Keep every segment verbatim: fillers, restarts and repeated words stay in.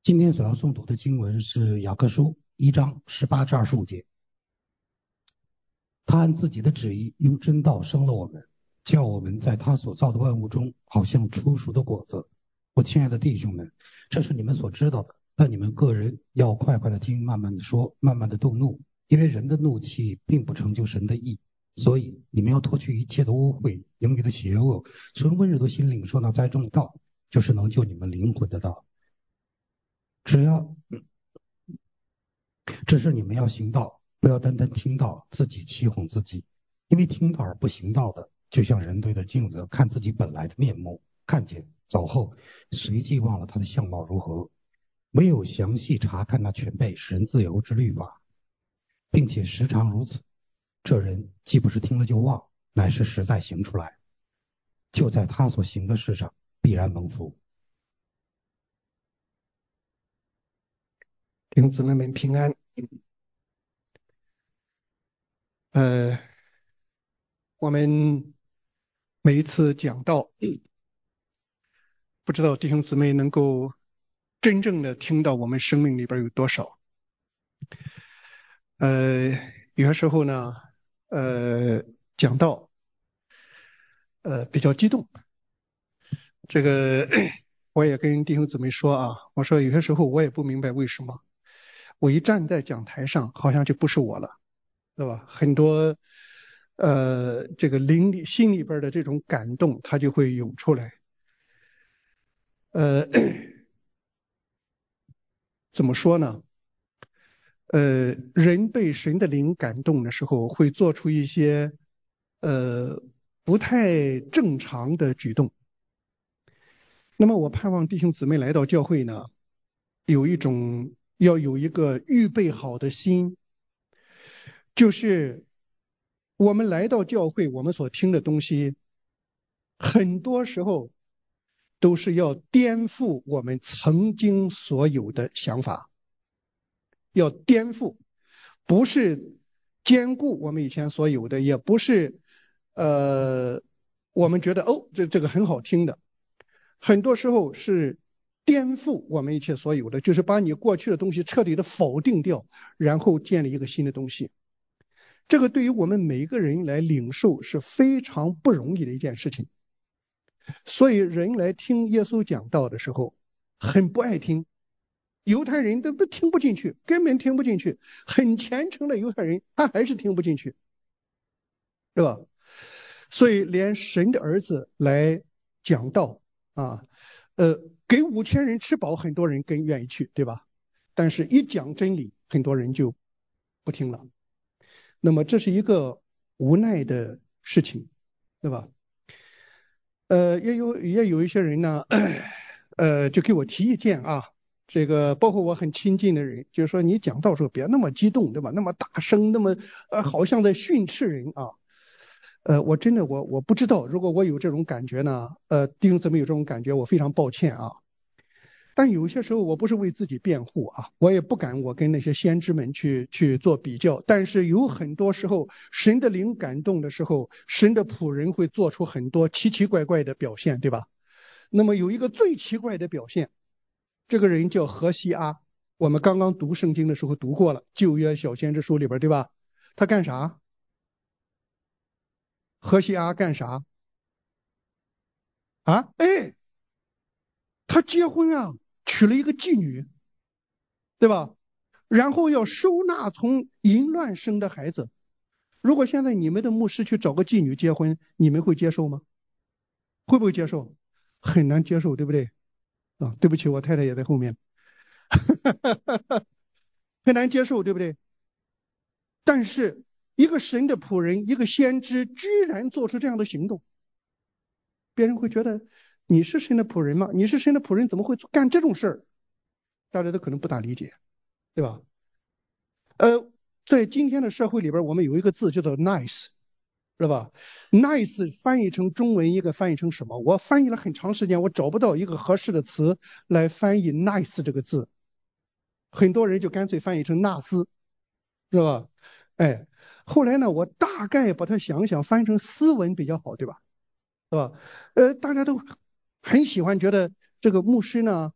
今天所要诵读的经文是雅各书一章十八至二十五节。他按自己的旨意用真道生了我们，叫我们在他所造的万物中好像初熟的果子。我亲爱的弟兄们，这是你们所知道的，但你们个人要快快的听，慢慢的说，慢慢的动怒，因为人的怒气并不成就神的义。所以你们要脱去一切的污秽、盈余的邪恶，存温柔的心领受那栽种的道，就是能救你们灵魂的道。只要只是你们要行道，不要单单听到自己欺哄自己，因为听到而不行道的，就像人对着镜子看自己本来的面目，看见走后，随即忘了他的相貌如何。唯有详细查看那全备使人自由之律法，并且时常如此，这人既不是听了就忘，乃是实在行出来，就在他所行的事上必然蒙福。 弟兄姊妹们平安。呃，我们每一次讲道，不知道弟兄姊妹能够真正的听到我们生命里边有多少。呃，有些时候呢，呃，讲道，呃，比较激动。这个我也跟弟兄姊妹说啊，我说有些时候我也不明白为什么，我一站在讲台上，好像就不是我了，对吧？很多呃，这个灵里心里边的这种感动，它就会涌出来。呃，怎么说呢？呃，人被神的灵感动的时候，会做出一些呃不太正常的举动。那么我盼望弟兄姊妹来到教会呢，有一种要有一个预备好的心，就是我们来到教会，我们所听的东西，很多时候都是要颠覆我们曾经所有的想法，要颠覆。不是兼顾我们以前所有的，也不是呃我们觉得哦这这个很好听的，很多时候是颠覆我们一切所有的，就是把你过去的东西彻底的否定掉，然后建立一个新的东西。这个对于我们每一个人来领受是非常不容易的一件事情。所以人来听耶稣讲道的时候很不爱听，犹太人都不听不进去，根本听不进去，很虔诚的犹太人他还是听不进去，对吧？所以连神的儿子来讲道啊，呃，给五千人吃饱，很多人更愿意去，对吧？但是一讲真理，很多人就不听了。那么这是一个无奈的事情，对吧？呃，也有也有一些人呢，呃，就给我提意见啊。这个包括我很亲近的人，就是说你讲道时候别那么激动，对吧？那么大声，那么呃，好像在训斥人啊。呃，我真的我我不知道，如果我有这种感觉呢，呃，弟兄姊妹有这种感觉，我非常抱歉啊。但有些时候我不是为自己辩护啊，我也不敢我跟那些先知们去去做比较。但是有很多时候，神的灵感动的时候，神的仆人会做出很多奇奇怪怪的表现，对吧？那么有一个最奇怪的表现，这个人叫何西阿，我们刚刚读圣经的时候读过了，旧约小先知书里边，对吧？他干啥？何西阿干啥？啊，哎，他结婚啊，娶了一个妓女，对吧？然后要收纳从淫乱生的孩子。如果现在你们的牧师去找个妓女结婚，你们会接受吗？会不会接受？很难接受，对不对？啊，对不起，我太太也在后面，很难接受，对不对？但是一个神的仆人，一个先知，居然做出这样的行动，别人会觉得你是神的仆人吗？你是神的仆人，怎么会干这种事儿？大家都可能不大理解，对吧？呃，在今天的社会里边，我们有一个字叫做 nice， 是吧 ？nice 翻译成中文应该翻译成什么？我翻译了很长时间，我找不到一个合适的词来翻译 nice 这个字，很多人就干脆翻译成纳斯，是吧？哎，后来呢，我大概把它想想，翻译成斯文比较好，对吧？是吧？呃，大家都很喜欢，觉得这个牧师呢，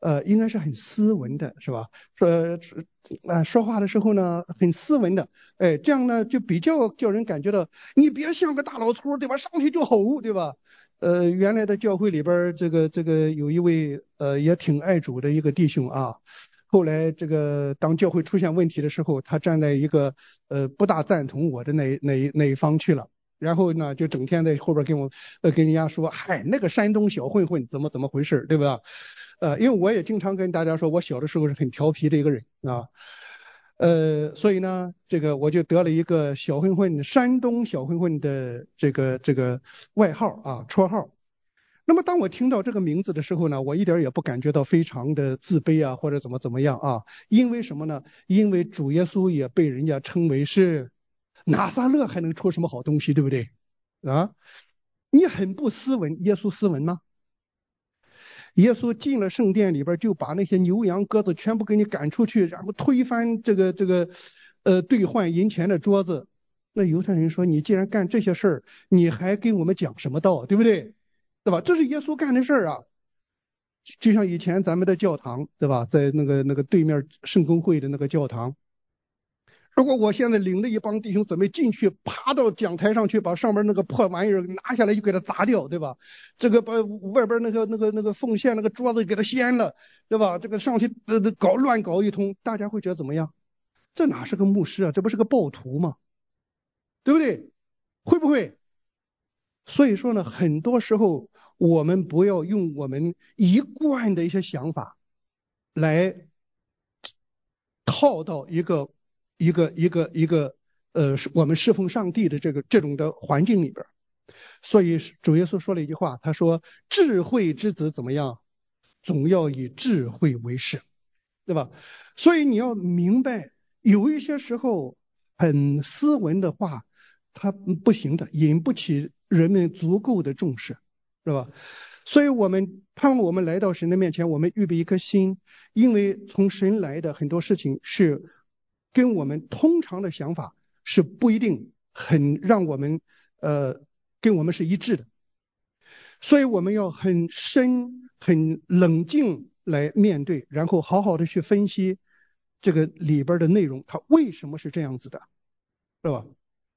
呃，应该是很斯文的，是吧？说啊，说话的时候呢，很斯文的，哎，这样呢就比较叫人感觉到你别像个大老粗，对吧？上去就吼，对吧？呃，原来的教会里边，这个这个有一位呃也挺爱主的一个弟兄啊，后来这个当教会出现问题的时候，他站在一个呃不大赞同我的那那那一方去了。然后呢，就整天在后边跟我呃跟人家说，嗨，那个山东小混混怎么怎么回事，对吧？呃，因为我也经常跟大家说，我小的时候是很调皮的一个人啊，呃，所以呢，这个我就得了一个小混混，山东小混混的这个这个外号啊，绰号。那么当我听到这个名字的时候呢，我一点也不感觉到非常的自卑啊，或者怎么怎么样啊，因为什么呢？因为主耶稣也被人家称为是拿撒勒，还能出什么好东西，对不对？啊，你很不斯文，耶稣斯文吗？耶稣进了圣殿里边，就把那些牛羊鸽子全部给你赶出去，然后推翻这个这个呃兑换银钱的桌子。那犹太人说：“你既然干这些事儿，你还给我们讲什么道，对不对？对吧？这是耶稣干的事儿啊。就像以前咱们的教堂，对吧？在那个那个对面圣公会的那个教堂，如果我现在领着一帮弟兄姊妹进去，爬到讲台上去，把上面那个破玩意儿拿下来就给它砸掉，对吧？这个把外边那个那个那个奉献那个桌子给它掀了，对吧？这个上去呃搞乱搞一通，大家会觉得怎么样？这哪是个牧师啊？这不是个暴徒吗？对不对？会不会？所以说呢，很多时候我们不要用我们一贯的一些想法来套到一个一个一个一个呃，我们侍奉上帝的这个这种的环境里边。所以主耶稣说了一句话，他说：智慧之子怎么样？总要以智慧为事，对吧？所以你要明白，有一些时候很斯文的话，它不行的，引不起人们足够的重视，是吧？所以我们盼望我们来到神的面前，我们预备一颗心，因为从神来的很多事情是跟我们通常的想法是不一定很让我们呃跟我们是一致的，所以我们要很深很冷静来面对，然后好好的去分析这个里边的内容，它为什么是这样子的，是吧？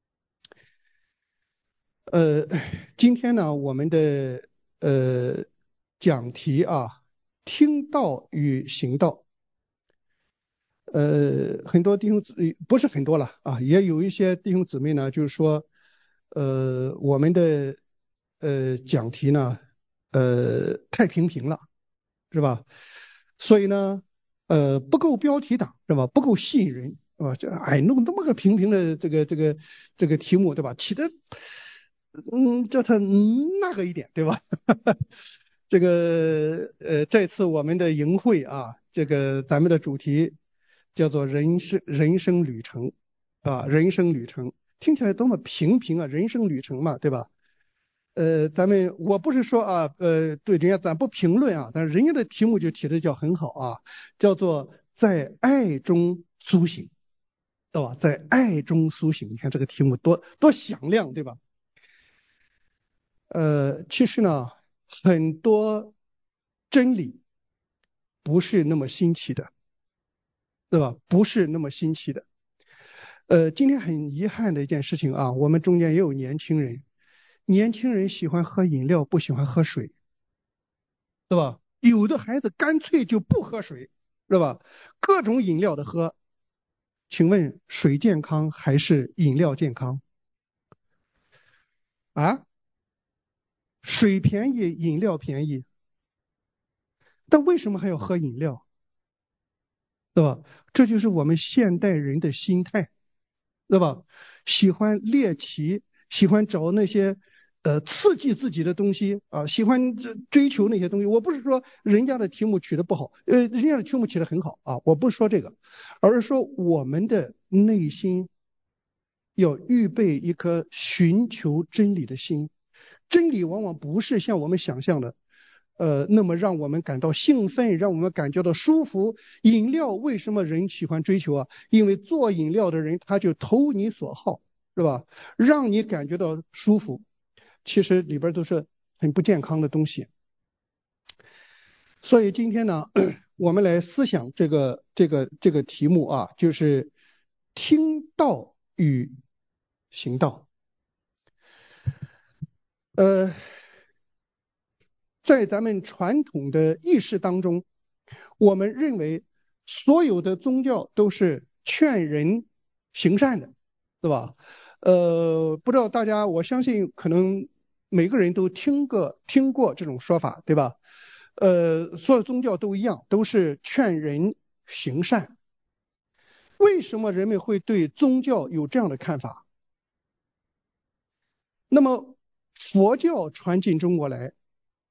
呃，今天呢，我们的呃讲题啊，听道与行道。呃，很多弟兄姊不是很多了啊，也有一些弟兄姊妹呢，就是说，呃，我们的呃讲题呢，呃太平平了，是吧？所以呢，呃不够标题党，是吧？不够吸引人，是吧？这哎弄那么个平平的这个这个这个题目，对吧？起的嗯叫它那个一点，对吧？这个呃这次我们的营会啊，这个咱们的主题叫做人生人生旅程啊，人生旅程听起来多么平平啊，人生旅程嘛，对吧？呃，咱们我不是说啊，呃，对人家咱不评论啊，但是人家的题目就提的叫很好啊，叫做在爱中苏醒，对吧？在爱中苏醒，你看这个题目多多响亮，对吧？呃，其实呢，很多真理不是那么新奇的，对吧？不是那么新奇的。呃，今天很遗憾的一件事情啊，我们中间也有年轻人，年轻人喜欢喝饮料，不喜欢喝水，对吧？有的孩子干脆就不喝水，是吧？各种饮料的喝，请问水健康还是饮料健康啊？水便宜，饮料便宜，但为什么还要喝饮料？对吧？这就是我们现代人的心态，对吧？喜欢猎奇，喜欢找那些呃刺激自己的东西啊，喜欢追求那些东西。我不是说人家的题目取得不好，呃，人家的题目取得很好啊，我不是说这个，而是说我们的内心要预备一颗寻求真理的心。真理往往不是像我们想象的。呃，那么让我们感到兴奋，让我们感觉到舒服。饮料为什么人喜欢追求啊？因为做饮料的人他就投你所好，是吧？让你感觉到舒服，其实里边都是很不健康的东西。 所以今天呢，我们来思想这个这个这个题目啊，就是听道与行道。呃，在咱们传统的意识当中，我们认为所有的宗教都是劝人行善的，对吧？呃，不知道大家，我相信可能每个人都听过听过这种说法，对吧？呃，所有宗教都一样，都是劝人行善。为什么人们会对宗教有这样的看法？那么佛教传进中国来，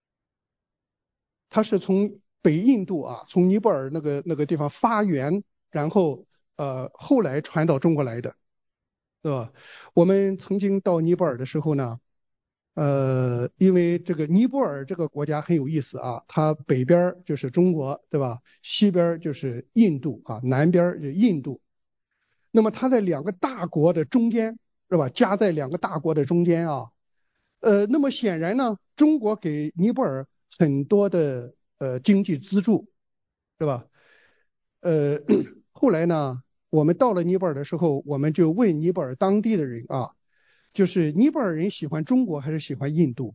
它是从北印度啊，从尼泊尔那个那个地方发源，然后呃后来传到中国来的，对吧？我们曾经到尼泊尔的时候呢，呃，因为这个尼泊尔这个国家很有意思啊，它北边就是中国，对吧？西边就是印度啊，南边就是印度。那么它在两个大国的中间，是吧？夹在两个大国的中间啊。呃，那么显然呢，中国给尼泊尔很多的呃经济资助，是吧？呃，后来呢，我们到了尼泊尔的时候，我们就问尼泊尔当地的人啊，就是尼泊尔人喜欢中国还是喜欢印度？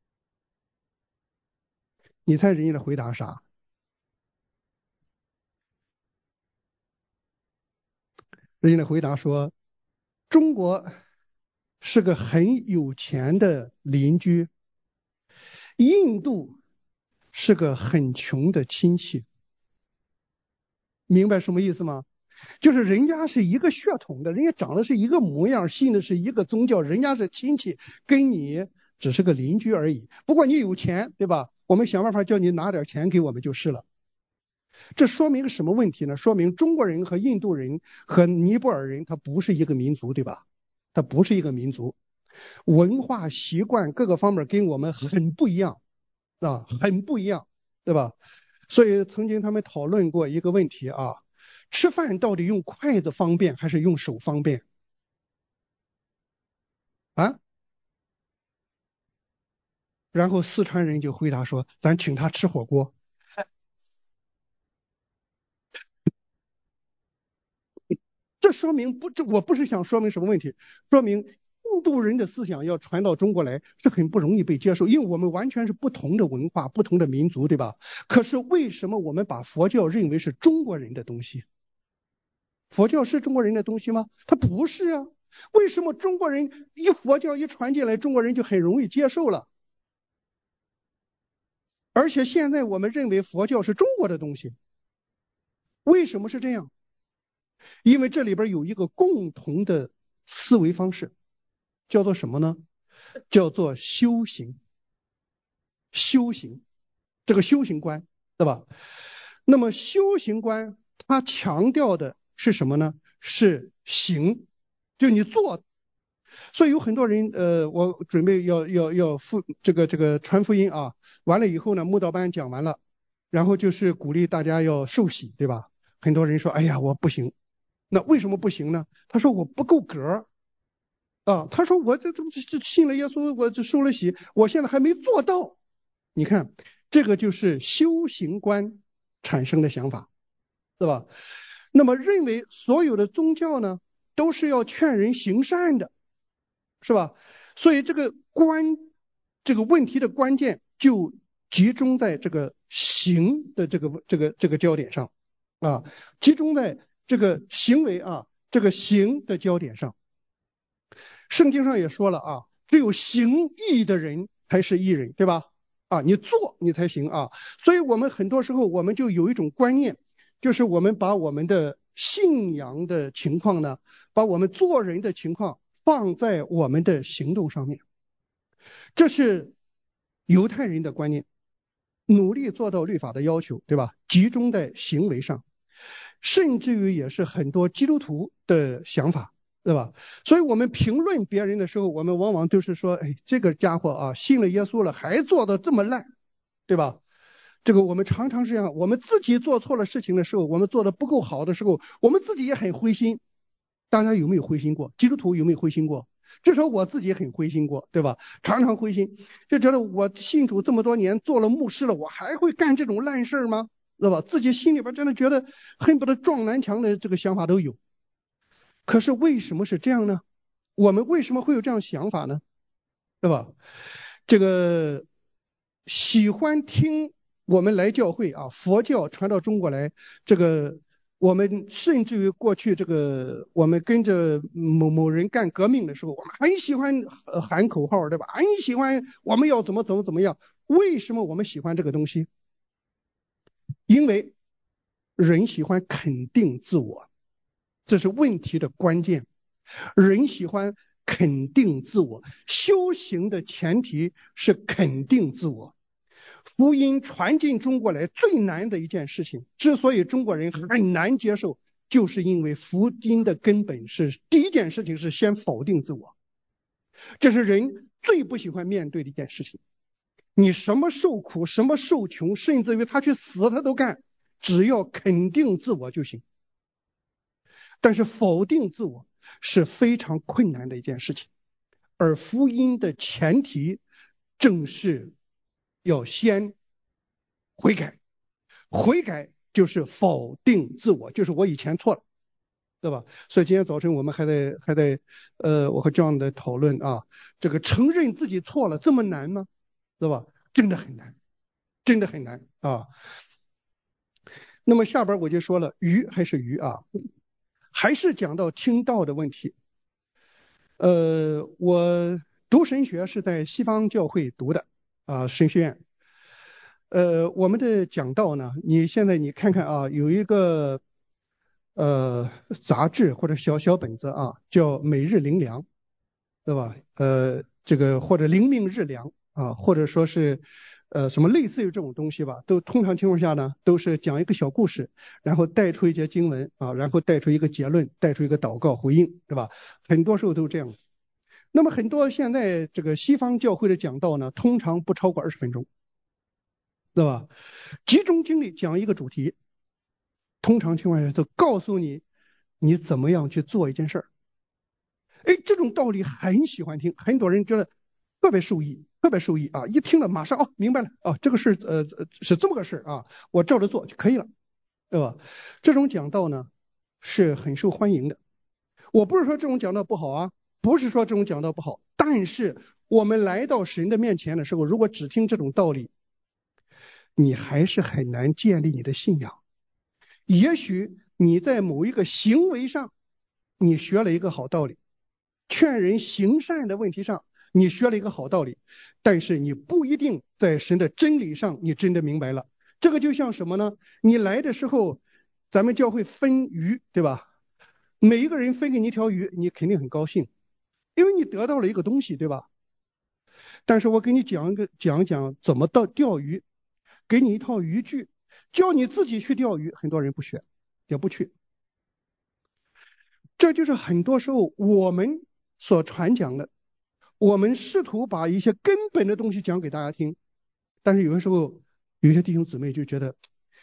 你猜人家的回答啥？人家的回答说，中国是个很有钱的邻居，印度是个很穷的亲戚。明白什么意思吗？就是人家是一个血统的，人家长得是一个模样，信的是一个宗教，人家是亲戚，跟你只是个邻居而已。不过你有钱，对吧？我们想办法叫你拿点钱给我们就是了。这说明什么问题呢？说明中国人和印度人和尼泊尔人他不是一个民族，对吧？他不是一个民族，文化习惯各个方面跟我们很不一样啊，很不一样，对吧？所以曾经他们讨论过一个问题啊，吃饭到底用筷子方便还是用手方便啊？然后四川人就回答说，咱请他吃火锅。这说明不，这我不是想说明什么问题，说明印度人的思想要传到中国来是很不容易被接受，因为我们完全是不同的文化、不同的民族，对吧？可是为什么我们把佛教认为是中国人的东西？佛教是中国人的东西吗？它不是啊。为什么中国人一佛教一传进来，中国人就很容易接受了？而且现在我们认为佛教是中国的东西，为什么是这样？因为这里边有一个共同的思维方式，叫做什么呢？叫做修行。修行，这个修行观，对吧？那么修行观它强调的是什么呢？是行，就你做。所以有很多人，呃，我准备要要要复这个这个传福音啊，完了以后呢，慕道班讲完了，然后就是鼓励大家要受洗，对吧？很多人说，哎呀，我不行。那为什么不行呢？他说我不够格啊。他说我这这这信了耶稣，我这受了洗，我现在还没做到。你看，这个就是修行观产生的想法，对吧？那么认为所有的宗教呢，都是要劝人行善的，是吧？所以这个关这个问题的关键就集中在这个行的这个这个这个焦点上啊，集中在这个行为啊这个行的焦点上。圣经上也说了啊，只有行义的人才是义人，对吧？啊，你做你才行啊。所以我们很多时候我们就有一种观念，就是我们把我们的信仰的情况呢，把我们做人的情况放在我们的行动上面。这是犹太人的观念，努力做到律法的要求，对吧？集中在行为上，甚至于也是很多基督徒的想法，对吧？所以我们评论别人的时候，我们往往都是说，哎，这个家伙啊，信了耶稣了，还做得这么烂，对吧？这个我们常常是这样，我们自己做错了事情的时候，我们做的不够好的时候，我们自己也很灰心。大家有没有灰心过？基督徒有没有灰心过？ 至少我自己很灰心过，对吧？常常灰心，就觉得我信主这么多年，做了牧师了，我还会干这种烂事吗？对吧？自己心里边真的觉得恨不得撞南墙的这个想法都有。可是为什么是这样呢？我们为什么会有这样想法呢？对吧？这个喜欢听我们来教会啊，佛教传到中国来，这个我们甚至于过去这个我们跟着某某人干革命的时候，我们很喜欢喊口号，对吧？很喜欢我们要怎么怎么怎么样。为什么我们喜欢这个东西？因为人喜欢肯定自我，这是问题的关键。人喜欢肯定自我，修行的前提是肯定自我。福音传进中国来最难的一件事情，之所以中国人很难接受，就是因为福音的根本是第一件事情是先否定自我，这是人最不喜欢面对的一件事情。你什么受苦，什么受穷，甚至于他去死他都干，只要肯定自我就行。但是否定自我是非常困难的一件事情，而福音的前提正是要先悔改，悔改就是否定自我，就是我以前错了，对吧？所以今天早晨我们还在还在呃，我和这样的讨论啊，这个承认自己错了这么难吗？对吧？真的很难，真的很难啊。那么下边我就说了，鱼还是鱼啊，还是讲到听道的问题。呃，我读神学是在西方教会读的啊，神学院。呃，我们的讲道呢，你现在你看看啊，有一个呃杂志或者小小本子啊，叫每日灵粮，对吧？呃，这个或者灵命日粮啊，或者说是呃什么类似于这种东西吧，都通常情况下呢，都是讲一个小故事，然后带出一节经文啊，然后带出一个结论，带出一个祷告回应，对吧？很多时候都这样。那么很多现在这个西方教会的讲道呢，通常不超过二十分钟，对吧？集中精力讲一个主题，通常情况下都告诉你你怎么样去做一件事儿。哎，这种道理很喜欢听，很多人觉得特别受益，特别受益啊！一听了马上哦明白了哦，这个事呃是这么个事啊，我照着做就可以了，对吧？这种讲道呢是很受欢迎的。我不是说这种讲道不好啊，不是说这种讲道不好，但是我们来到神的面前的时候，如果只听这种道理，你还是很难建立你的信仰。也许你在某一个行为上，你学了一个好道理，劝人行善的问题上，你学了一个好道理，但是你不一定在神的真理上你真的明白了。这个就像什么呢？你来的时候，咱们教会分鱼，对吧？每一个人分给你一条鱼，你肯定很高兴，因为你得到了一个东西，对吧？但是我给你讲一个讲讲怎么到钓鱼，给你一套渔具，教你自己去钓鱼，很多人不学，也不去。这就是很多时候我们所传讲的，我们试图把一些根本的东西讲给大家听，但是有的时候有些弟兄姊妹就觉得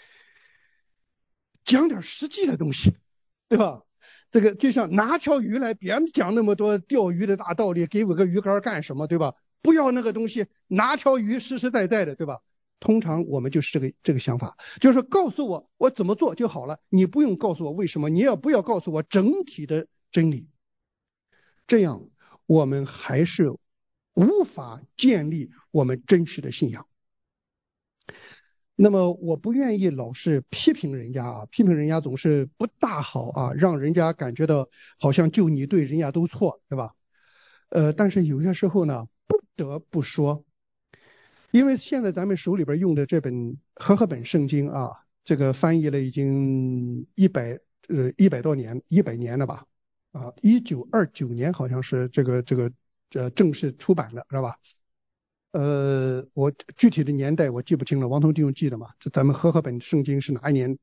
讲点实际的东西，对吧？这个就像拿条鱼来，别讲那么多钓鱼的大道理，给我个鱼竿干什么，对吧？不要那个东西，拿条鱼实实在在的，对吧？通常我们就是这个这个想法，就是告诉我我怎么做就好了，你不用告诉我为什么，你也不要告诉我整体的真理，这样我们还是无法建立我们真实的信仰。那么我不愿意老是批评人家啊，批评人家总是不大好啊，让人家感觉到好像就你对人家都错，对吧？呃，但是有些时候呢，不得不说，因为现在咱们手里边用的这本和合本圣经啊，这个翻译了已经一百呃一百多年，一百年了吧？啊，一九二九年好像是这个这个呃正式出版的，是吧？呃，我具体的年代我记不清了，王彤弟兄记得吗？这咱们和合本圣经是哪一年？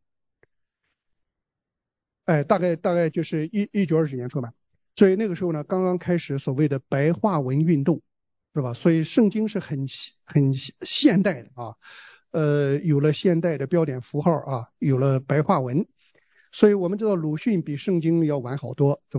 哎，大概大概就是一一九二九年出版，所以那个时候呢，刚刚开始所谓的白话文运动，是吧？所以圣经是很很现代的啊，呃，有了现代的标点符号啊，有了白话文，所以我们知道鲁迅比圣经要晚好多，对吧？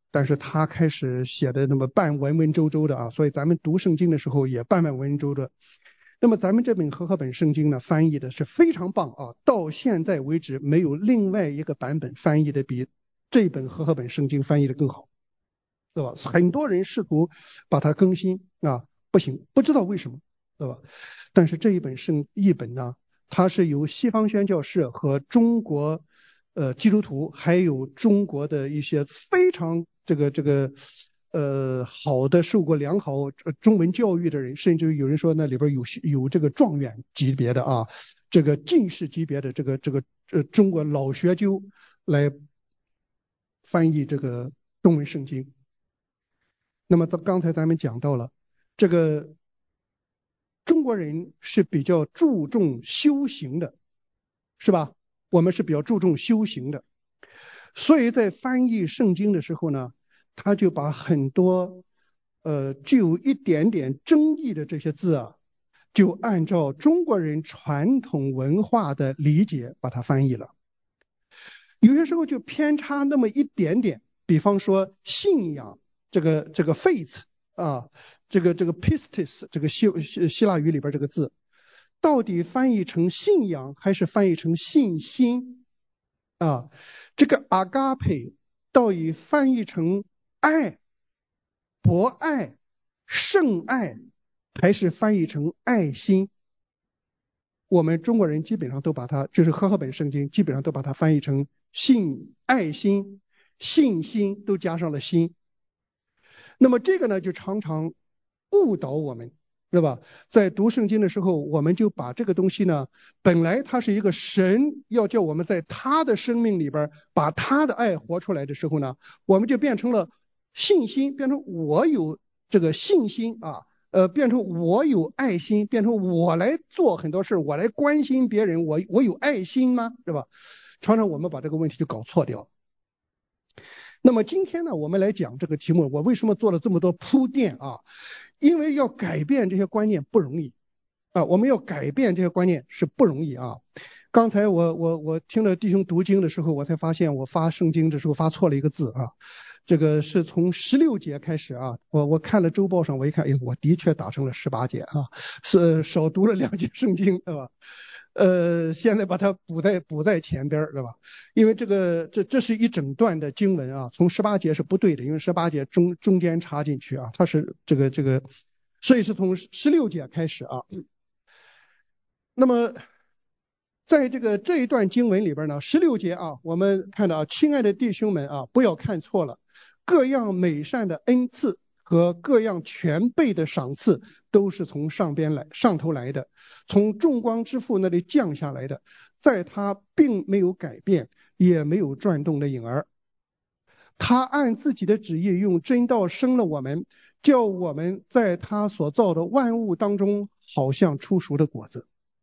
但是他开始写的那么半文文绉绉的啊，所以咱们读圣经的时候也半半文绉的。那么咱们这本和合本圣经呢，翻译的是非常棒啊，到现在为止没有另外一个版本翻译的比这本和合本圣经翻译的更好，对吧？很多人试图把它更新啊，不行，不知道为什么，对吧？但是这一本圣译本呢，它是由西方宣教士和中国呃基督徒，还有中国的一些非常这个这个呃好的受过良好呃中文教育的人，甚至有人说那里边有有这个状元级别的啊，这个进士级别的这个这个呃中国老学究来翻译这个中文圣经。那么刚才咱们讲到了这个中国人是比较注重修行的，是吧？我们是比较注重修行的，所以在翻译圣经的时候呢，他就把很多呃具有一点点争议的这些字啊，就按照中国人传统文化的理解把它翻译了。有些时候就偏差那么一点点，比方说信仰这个这个 faith 啊，这个这个 pistis 这个希希腊语里边这个字，到底翻译成信仰还是翻译成信心啊？这个 agape 到底翻译成爱、博爱、圣爱，还是翻译成爱心？我们中国人基本上都把它，就是和合本圣经基本上都把它翻译成信、爱心、信心，都加上了心。那么这个呢，就常常误导我们，对吧？在读圣经的时候，我们就把这个东西呢，本来它是一个神要叫我们在他的生命里边把他的爱活出来的时候呢，我们就变成了信心，变成我有这个信心啊。呃，变成我有爱心，变成我来做很多事，我来关心别人，我我有爱心吗？对吧？常常我们把这个问题就搞错掉了。那么今天呢，我们来讲这个题目，我为什么做了这么多铺垫啊？因为要改变这些观念不容易啊，我们要改变这些观念是不容易啊。刚才我我我听了弟兄读经的时候，我才发现我发圣经的时候发错了一个字啊。这个是从十六节开始啊，我我看了周报上，我一看，哎，我的确打成了十八节啊，是少读了两节圣经，对吧？呃，现在把它补在补在前边，对吧？因为这个这这是一整段的经文啊，从十八节是不对的，因为十八节中中间插进去啊，它是这个这个，所以是从十六节开始啊。那么在这个这一段经文里边呢，十六节啊，我们看到啊，亲爱的弟兄们啊，不要看错了。各样美善的恩赐和各样全备的赏赐都是从上边来上头来的，从众光之父那里降下来的，在他并没有改变，也没有转动的影儿。他按自己的旨意用真道生了我们，叫我们在他所造的万物当中好像出熟的果子。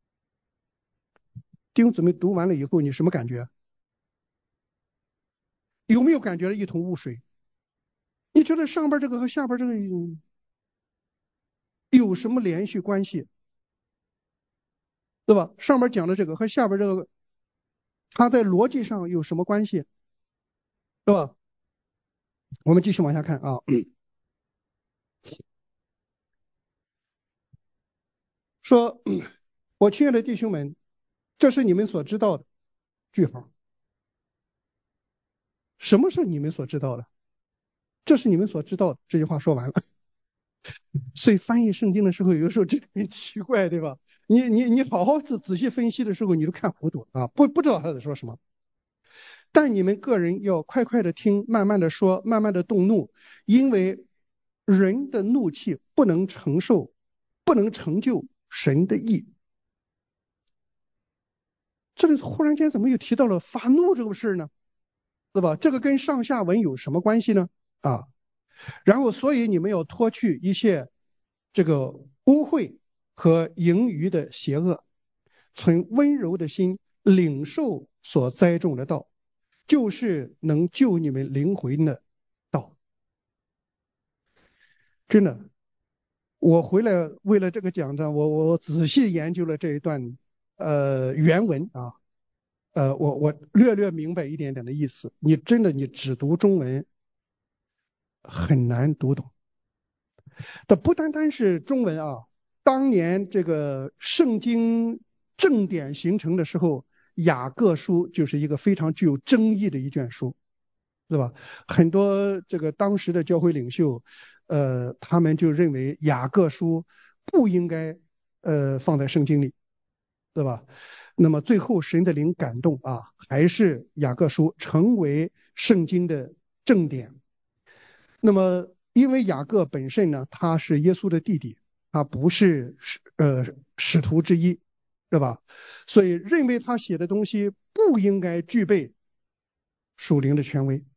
弟兄姊妹，读完了以后你什么感觉？有没有感觉一头雾水？你觉得上边这个和下边这个有什么连续关系？对吧？上边讲的这个和下边这个，它在逻辑上有什么关系？对吧？我们继续往下看啊。说，我亲爱的弟兄们，这是你们所知道的。句号。什么是你们所知道的？这是你们所知道的。这句话说完了。所以翻译圣经的时候，有的时候真的很奇怪，对吧？你你你好好仔仔细分析的时候，你都看糊涂啊，不不知道他在说什么。但你们个人要快快的听，慢慢的说，慢慢的动怒，因为人的怒气不能承受，不能成就神的意。这里忽然间怎么又提到了发怒这个事呢？对吧？这个跟上下文有什么关系呢？啊，然后所以你们要脱去一切这个污秽和盈余的邪恶，存温柔的心，领受所栽种的道，就是能救你们灵魂的道。真的，我回来为了这个讲章，我我仔细研究了这一段呃原文啊，呃我我略略明白一点点的意思。你真的你只读中文， 很难读懂。这不单单是中文啊，当年这个圣经正典形成的时候，雅各书就是一个非常具有争议的一卷书，是吧？很多这个当时的教会领袖，呃，他们就认为雅各书不应该呃放在圣经里，对吧？那么最后神的灵感动啊，还是雅各书成为圣经的正典。那么因为雅各本身呢，他是耶稣的弟弟，他不是使呃使徒之一，对吧？所以认为他写的东西不应该具备属灵的权威。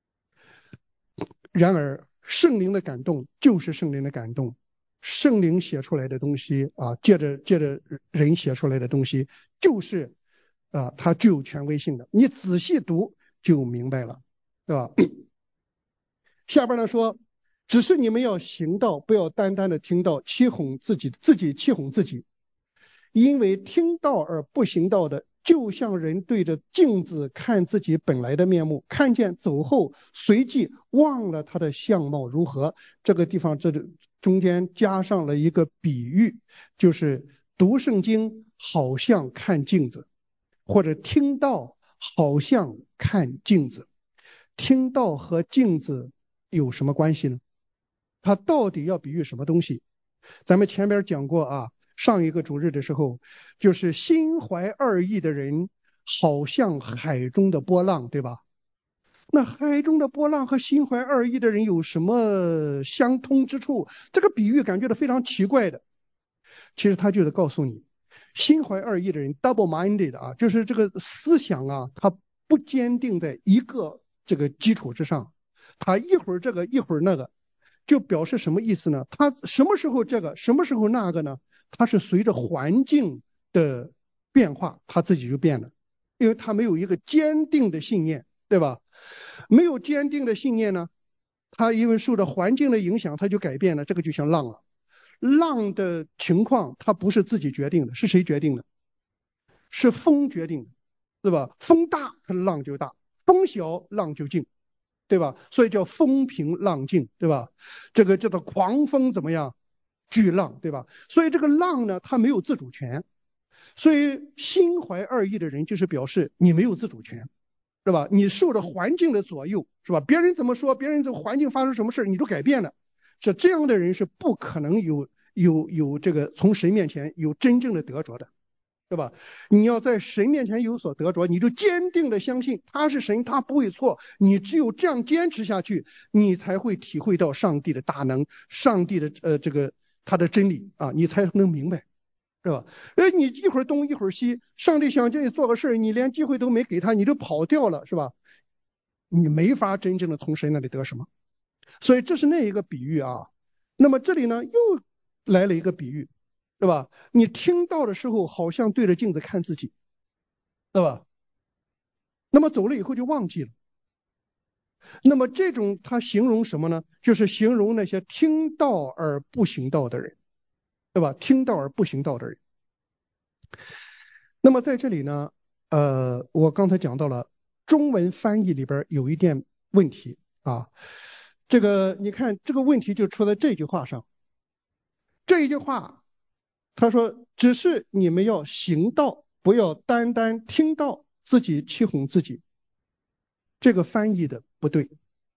然而圣灵的感动就是圣灵的感动，圣灵写出来的东西啊，借着借着人写出来的东西，就是啊，它具有权威性的。你仔细读就明白了，对吧？下边呢说，只是你们要行道，不要单单的听道，欺哄自己，自己欺哄自己。因为听道而不行道的，就像人对着镜子看自己本来的面目，看见走后，随即忘了他的相貌如何。这个地方这里中间加上了一个比喻，就是读圣经好像看镜子，或者听道好像看镜子。听道和镜子有什么关系呢？它到底要比喻什么东西？咱们前边讲过啊，上一个主日的时候，就是心怀二意的人好像海中的波浪，对吧？那海中的波浪和心怀二意的人有什么相通之处？这个比喻感觉到非常奇怪的。其实他就是告诉你，心怀二意的人 double-minded 啊，就是这个思想啊，他不坚定在一个这个基础之上，他一会儿这个一会儿那个，就表示什么意思呢？他什么时候这个，什么时候那个呢？他是随着环境的变化，他自己就变了，因为他没有一个坚定的信念，对吧？没有坚定的信念呢，他因为受到环境的影响，他就改变了，这个就像浪了。浪的情况它不是自己决定的，是谁决定的？是风决定的，对吧？风大，它浪就大；风小，浪就静，对吧？所以叫风平浪静，对吧？这个叫做狂风怎么样？巨浪，对吧？所以这个浪呢，它没有自主权。所以心怀二意的人，就是表示你没有自主权，是吧？你受着环境的左右，是吧？别人怎么说，别人这个环境发生什么事，你都改变了。是这样的人是不可能有有有这个从神面前有真正的得着的，对吧？你要在神面前有所得着，你就坚定的相信他是神，他不会错。你只有这样坚持下去，你才会体会到上帝的大能，上帝的呃这个他的真理啊，你才能明白，是吧？哎，你一会儿东一会儿西，上帝想叫你做个事儿，你连机会都没给他，你就跑掉了，是吧？你没法真正的从神那里得什么。所以这是那一个比喻啊。那么这里呢又来了一个比喻，对吧？你听到的时候好像对着镜子看自己，对吧？那么走了以后就忘记了。那么这种它形容什么呢？就是形容那些听到而不行道的人，对吧？听到而不行道的人。那么在这里呢，呃，我刚才讲到了中文翻译里边有一点问题啊。这个你看这个问题就出在这句话上。这一句话他说只是你们要行道，不要单单听到自己欺哄自己。这个翻译的不对，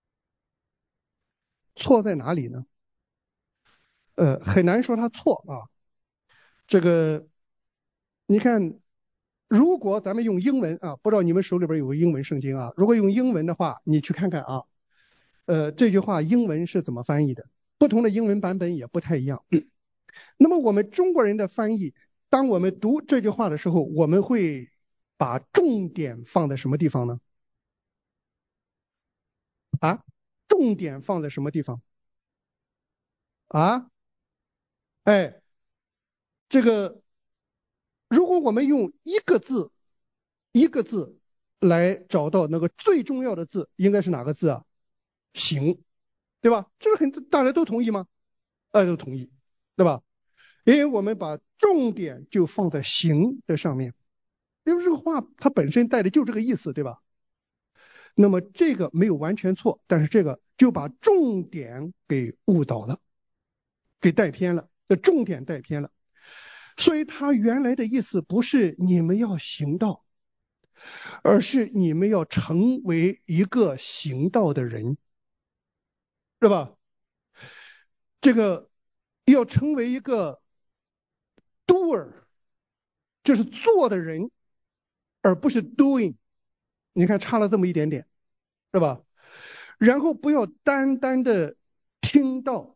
错在哪里呢？呃，很难说他错啊。这个你看，如果咱们用英文啊，不知道你们手里边有个英文圣经啊，如果用英文的话，你去看看啊，呃，这句话英文是怎么翻译的？不同的英文版本也不太一样。那么我们中国人的翻译，当我们读这句话的时候，我们会把重点放在什么地方呢？啊，重点放在什么地方？啊，哎，这个如果我们用一个字一个字来找到那个最重要的字，应该是哪个字啊？行，对吧？这个很大家都同意吗？大家都同意，对吧？因为我们把重点就放在行的上面，因为这个话它本身带的就这个意思，对吧？ 那么这个没有完全错，但是这个就把重点给误导了，给带偏了，这重点带偏了。所以他原来的意思不是你们要行道，而是你们要成为一个行道的人，是吧？这个要成为一个 doer， 就是做的人，而不是 doing。你看差了这么一点点，是吧？然后不要单单的听到，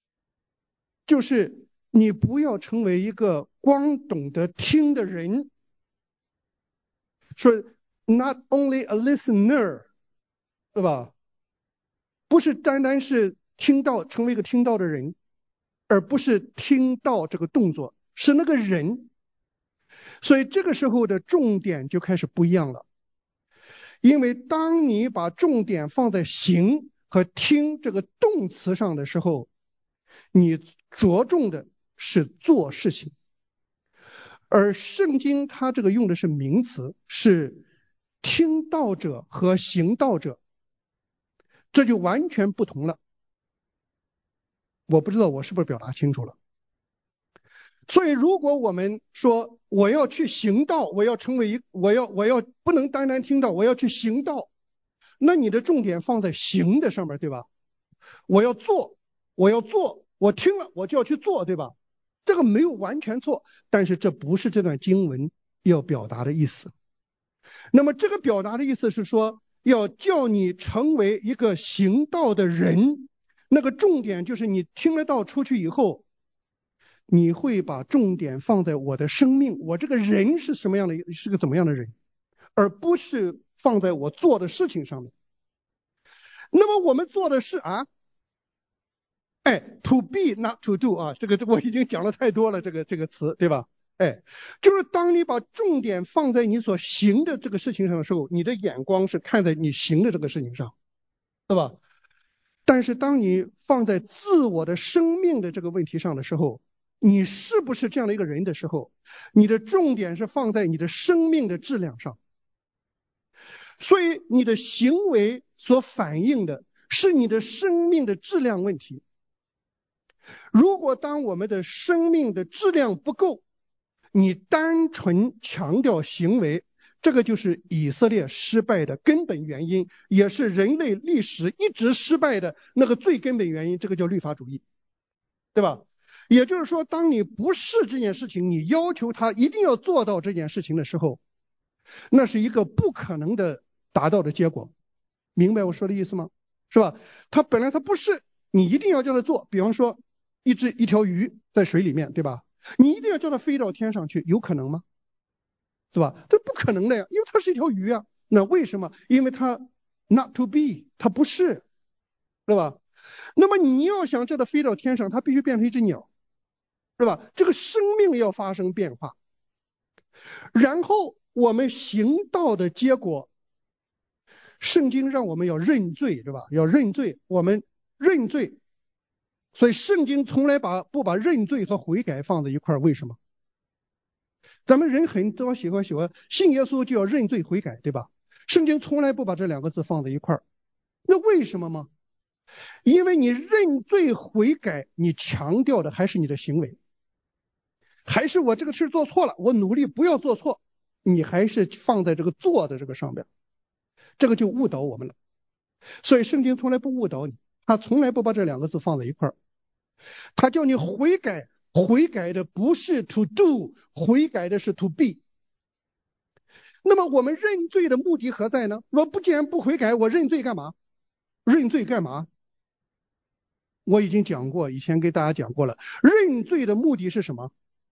就是你不要成为一个光懂得听的人。说 not only a listener， 对吧？不是单单是听到，成为一个听到的人，而不是听到这个动作，是那个人。所以这个时候的重点就开始不一样了。因为当你把重点放在行和听这个动词上的时候，你着重的是做事情。而圣经它这个用的是名词，是听道者和行道者，这就完全不同了。我不知道我是不是表达清楚了。所以如果我们说我要去行道，我要成为一我要我要不能单单听到，我要去行道，那你的重点放在行的上面，对吧？我要做，我要做，我听了我就要去做，对吧？这个没有完全错，但是这不是这段经文要表达的意思。那么这个表达的意思是说，要叫你成为一个行道的人，那个重点就是你听了道出去以后，你会把重点放在我的生命，我这个人是什么样的，是个怎么样的人，而不是放在我做的事情上面。那么我们做的是啊，哎 ，to be not to do 啊，这个这我已经讲了太多了，这个这个词，对吧？哎，就是当你把重点放在你所行的这个事情上的时候，你的眼光是看在你行的这个事情上，对吧？但是当你放在自我的生命的这个问题上的时候，你是不是这样的一个人的时候，你的重点是放在你的生命的质量上。所以你的行为所反映的是你的生命的质量问题。如果当我们的生命的质量不够，你单纯强调行为，这个就是以色列失败的根本原因，也是人类历史一直失败的那个最根本原因，这个叫律法主义，对吧？也就是说，当你不是这件事情，你要求他一定要做到这件事情的时候，那是一个不可能的达到的结果。明白我说的意思吗？是吧？他本来他不是你一定要叫他做，比方说一只一条鱼在水里面，对吧？你一定要叫它飞到天上去，有可能吗？是吧？这不可能的呀，因为它是一条鱼啊。那为什么？因为它 not to be， 它不是，是吧？那么你要想叫它飞到天上，它必须变成一只鸟，是吧？这个生命要发生变化，然后我们行道的结果，圣经让我们要认罪，对吧？要认罪，我们认罪。所以圣经从来把不把认罪和悔改放在一块儿，为什么？咱们人很多喜欢喜欢信耶稣就要认罪悔改，对吧？圣经从来不把这两个字放在一块儿，那为什么吗？因为你认罪悔改，你强调的还是你的行为，还是我这个事做错了，我努力不要做错，你还是放在这个做的这个上面，这个就误导我们了。所以圣经从来不误导你，他从来不把这两个字放在一块儿，他叫你悔改，悔改的不是 to do， 悔改的是 to be。那么我们认罪的目的何在呢？我不既然不悔改，我认罪干嘛？认罪干嘛？我已经讲过，以前给大家讲过了，认罪的目的是什么？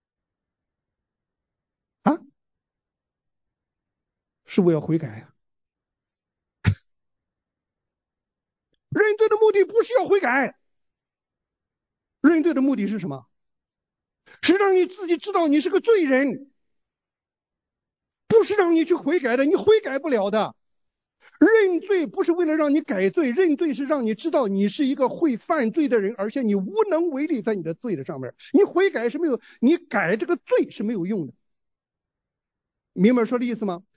啊？是为了悔改呀、啊。认罪的目的不是要悔改，认罪的目的是什么？是让你自己知道你是个罪人，不是让你去悔改的，你悔改不了的。认罪不是为了让你改罪，认罪是让你知道你是一个会犯罪的人，而且你无能为力在你的罪的上面。你悔改是没有，你改这个罪是没有用的。明白说的意思吗？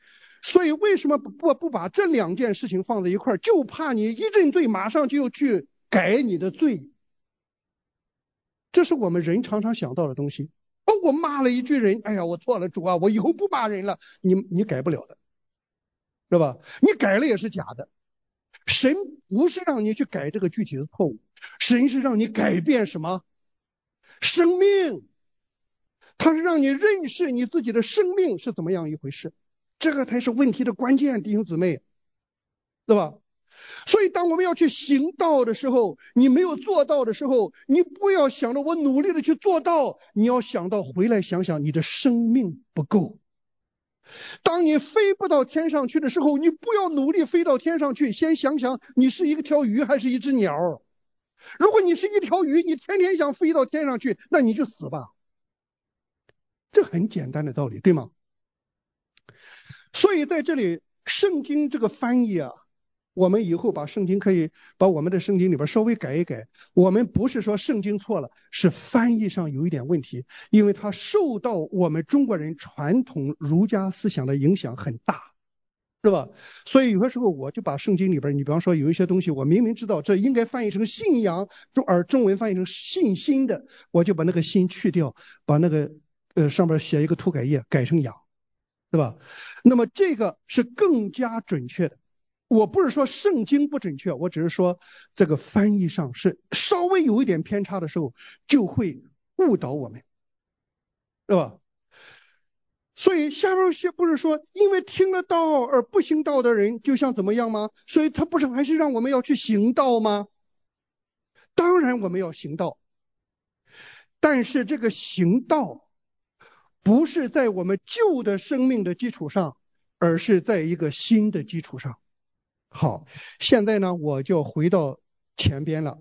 所以为什么不不不把这两件事情放在一块儿？就怕你一认罪，马上就去改你的罪。这是我们人常常想到的东西。哦，我骂了一句人，哎呀，我错了，主啊，我以后不骂人了。你你改不了的，是吧？你改了也是假的。神不是让你去改这个具体的错误，神是让你改变什么？生命。他是让你认识你自己的生命是怎么样一回事，这个才是问题的关键，弟兄姊妹，对吧？所以当我们要去行道的时候，你没有做到的时候，你不要想着我努力的去做到，你要想到回来想想你的生命不够。当你飞不到天上去的时候，你不要努力飞到天上去，先想想你是一条鱼还是一只鸟。如果你是一条鱼，你天天想飞到天上去，那你就死吧。这很简单的道理，对吗？所以在这里圣经这个翻译啊，我们以后把圣经可以把我们的圣经里边稍微改一改。我们不是说圣经错了，是翻译上有一点问题，因为它受到我们中国人传统儒家思想的影响很大，是吧？所以有些时候我就把圣经里边，你比方说有一些东西我明明知道这应该翻译成信仰，而中文翻译成信心的，我就把那个心去掉，把那个呃上面写一个涂改液改成养，对吧？那么这个是更加准确的。我不是说圣经不准确，我只是说这个翻译上是稍微有一点偏差的时候，就会误导我们，对吧？所以下面不是说因为听了道而不行道的人就像怎么样吗？所以他不是还是让我们要去行道吗？当然我们要行道，但是这个行道不是在我们旧的生命的基础上，而是在一个新的基础上。好，现在呢我就回到前边了，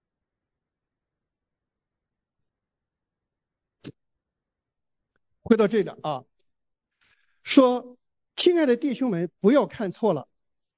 回到这里啊，说亲爱的弟兄们，不要看错了。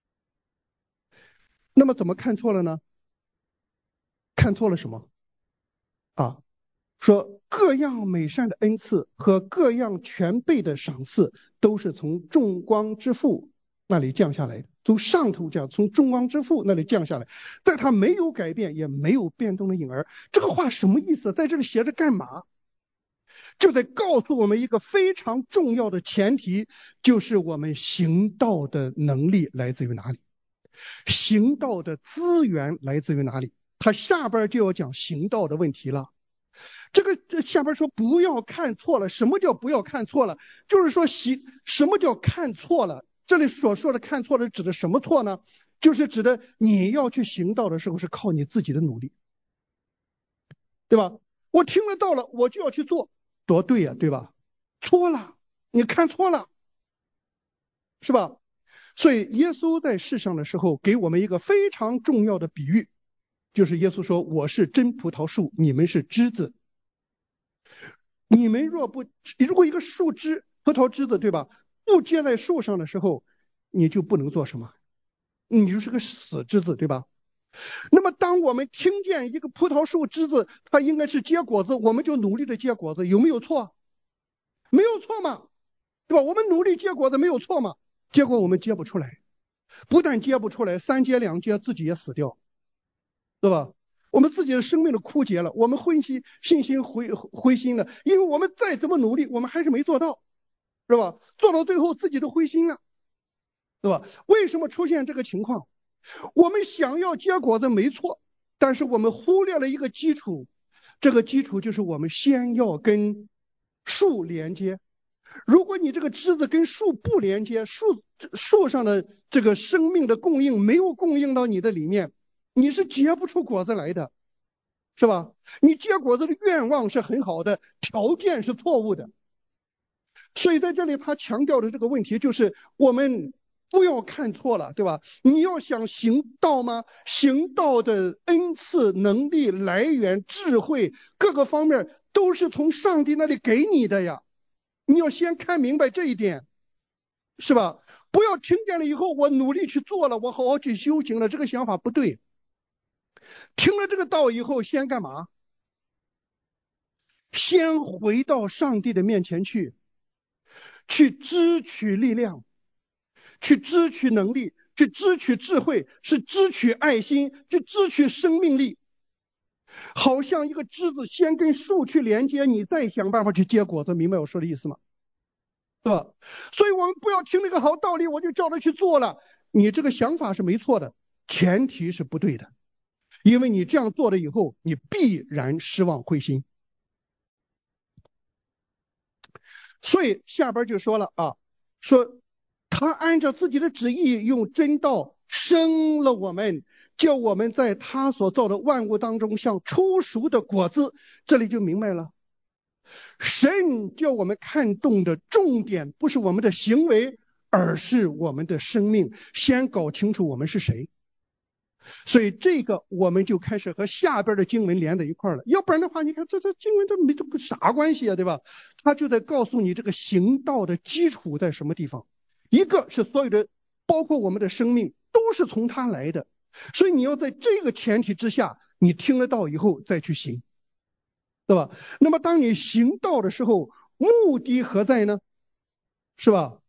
那么怎么看错了呢？看错了什么啊？说各样美善的恩赐和各样全备的赏赐都是从众光之父那里降下来的，从上头降，从众光之父那里降下来，在他没有改变也没有变动的影儿。这个话什么意思？在这里写着干嘛？就得告诉我们一个非常重要的前提，就是我们行道的能力来自于哪里，行道的资源来自于哪里。他下边就要讲行道的问题了。这个这下边说不要看错了，什么叫不要看错了？就是说行，什么叫看错了？这里所说的看错了指的什么错呢？就是指的你要去行道的时候是靠你自己的努力，对吧？我听了道了，我就要去做，多对呀，对吧？错了，你看错了，是吧？所以耶稣在世上的时候给我们一个非常重要的比喻，就是耶稣说：“我是真葡萄树，你们是枝子。你们若不，如果一个树枝，葡萄枝子，对吧？不结在树上的时候，你就不能做什么，你就是个死枝子，对吧？那么当我们听见一个葡萄树枝子，它应该是结果子，我们就努力的结果子，有没有错？没有错嘛，对吧？我们努力结果子没有错嘛？结果我们结不出来，不但结不出来，三结两结，自己也死掉，对吧？我们自己的生命的枯竭了，我们灰心信心灰灰心了，因为我们再怎么努力，我们还是没做到，是吧？做到最后自己都灰心了，对吧？为什么出现这个情况？我们想要结果子没错，但是我们忽略了一个基础，这个基础就是我们先要跟树连接。如果你这个枝子跟树不连接，树树上的这个生命的供应没有供应到你的里面，你是结不出果子来的，是吧？你结果子的愿望是很好的，条件是错误的。所以在这里他强调的这个问题就是我们不要看错了，对吧？你要想行道吗？行道的恩赐、能力、来源、智慧各个方面都是从上帝那里给你的呀，你要先看明白这一点，是吧？不要听见了以后我努力去做了，我好好去修行了，这个想法不对。听了这个道以后先干嘛？先回到上帝的面前去，去支取力量， 去支取能力，去支取智慧，是支取爱心，去支取生命力。好像一个枝子先跟树去连接，你再想办法去结果子，明白我说的意思吗？对吧？所以我们不要听那个好道理我就照着去做了，你这个想法是没错的，前提是不对的，因为你这样做了以后，你必然失望灰心。所以下边就说了啊，说他按照自己的旨意用真道生了我们，叫我们在他所造的万物当中像初熟的果子。这里就明白了，神叫我们看重的重点不是我们的行为，而是我们的生命。先搞清楚我们是谁，所以这个我们就开始和下边的经文连在一块了。要不然的话，你看这这经文这没这个啥关系啊，对吧？他就在告诉你这个行道的基础在什么地方。一个是所有的，包括我们的生命都是从他来的，所以你要在这个前提之下，你听了道以后再去行，对吧？那么当你行道的时候，目的何在呢？是吧？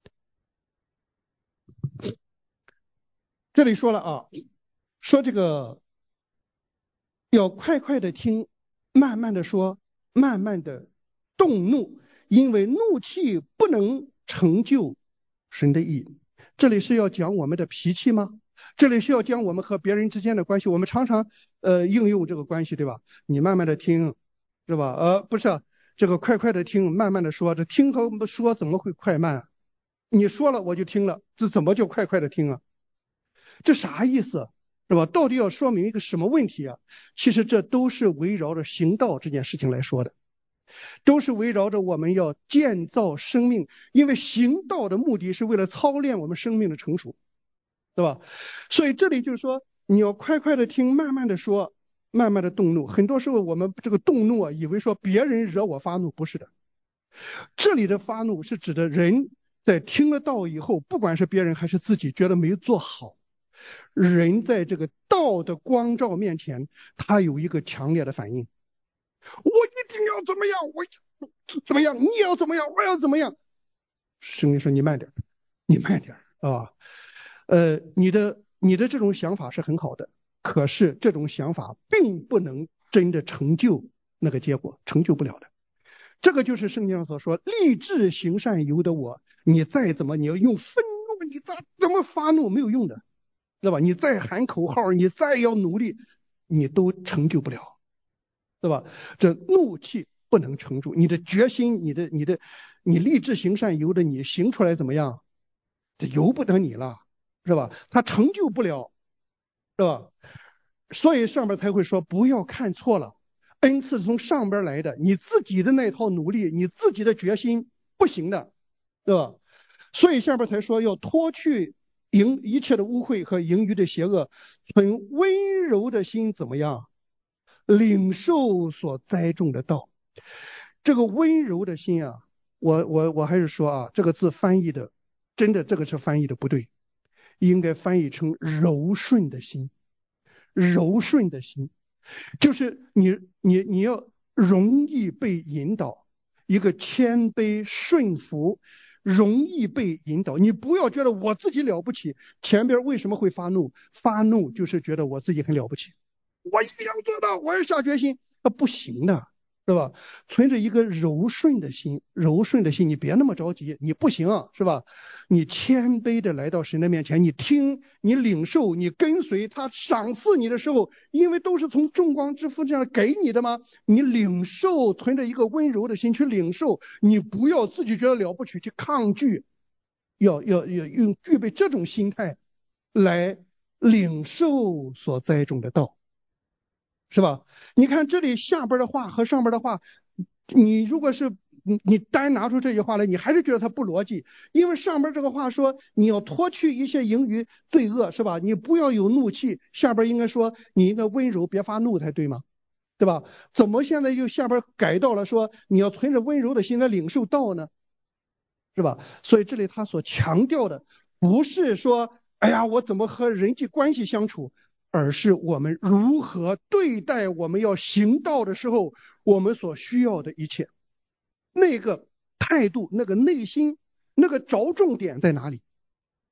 这里说了啊，说这个要快快的听，慢慢的说，慢慢的动怒，因为怒气不能成就神的意。这里是要讲我们的脾气吗？这里是要讲我们和别人之间的关系。我们常常呃应用这个关系，对吧？你慢慢的听，是吧？呃，不是、啊、这个快快的听，慢慢的说，这听和说怎么会快慢啊？你说了我就听了，这怎么叫快快的听啊？这啥意思？是吧？到底要说明一个什么问题啊？其实这都是围绕着行道这件事情来说的，都是围绕着我们要建造生命，因为行道的目的是为了操练我们生命的成熟，对吧？所以这里就是说，你要快快的听，慢慢的说，慢慢的动怒。很多时候我们这个动怒啊，以为说别人惹我发怒，不是的。这里的发怒是指的人在听了道以后，不管是别人还是自己，觉得没做好。人在这个道的光照面前，他有一个强烈的反应，我一定要怎么样，我怎么样，你也要怎么样，我要怎么样。圣经说你慢点，你慢点啊，呃，你的你的这种想法是很好的，可是这种想法并不能真的成就那个结果，成就不了的。这个就是圣经上所说，立志行善由得我。你再怎么，你要用愤怒，你咋怎么发怒没有用的。对吧？你再喊口号，你再要努力，你都成就不了，对吧？这怒气不能成住，你的决心，你的你的你立志行善由得你，行出来怎么样？这由不得你了，是吧？他成就不了，是吧？所以上边才会说不要看错了，恩赐是从上边来的，你自己的那套努力，你自己的决心不行的，对吧？所以下边才说要脱去淫一切的污秽和盈余的邪恶，存温柔的心怎么样？领受所栽种的道。这个温柔的心啊，我我我还是说啊，这个字翻译的真的这个是翻译的不对，应该翻译成柔顺的心。柔顺的心，就是你你你要容易被引导，一个谦卑顺服。容易被引导，你不要觉得我自己了不起。前边为什么会发怒？发怒就是觉得我自己很了不起，我一定要做到，我要下决心，那不行的，是吧？存着一个柔顺的心，柔顺的心，你别那么着急，你不行，是吧？你谦卑的来到神的面前，你听，你领受，你跟随他赏赐你的时候，因为都是从众光之父这样给你的吗？你领受，存着一个温柔的心去领受，你不要自己觉得了不起去抗拒，要要要用具备这种心态来领受所栽种的道。是吧？你看这里下边的话和上边的话，你如果是你你单拿出这句话来，你还是觉得它不逻辑。因为上边这个话说你要脱去一些盈余罪恶，是吧？你不要有怒气，下边应该说你应该温柔，别发怒才对吗？对吧？怎么现在又下边改到了说你要存着温柔的心来领受道呢？是吧？所以这里他所强调的不是说哎呀我怎么和人际关系相处，而是我们如何对待我们要行道的时候我们所需要的一切，那个态度，那个内心，那个着重点在哪里？